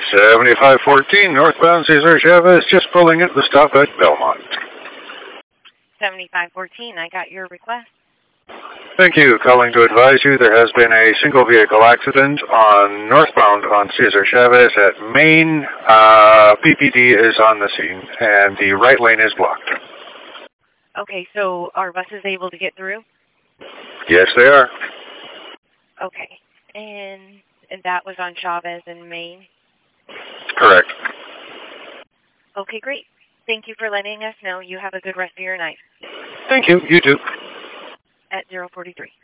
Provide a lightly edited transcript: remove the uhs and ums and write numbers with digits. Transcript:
7514 northbound Cesar Chavez, just pulling at the stop at Belmont. 7514, I got your request. Thank you. Calling to advise you there has been a single vehicle accident on northbound on Cesar Chavez at Main. PPD is on the scene and the right lane is blocked. Okay, so are buses able to get through? Yes, they are. Okay, and that was on Chavez in Maine? Correct. Okay, great. Thank you for letting us know. You have a good rest of your night. Thank you. You too. At 043.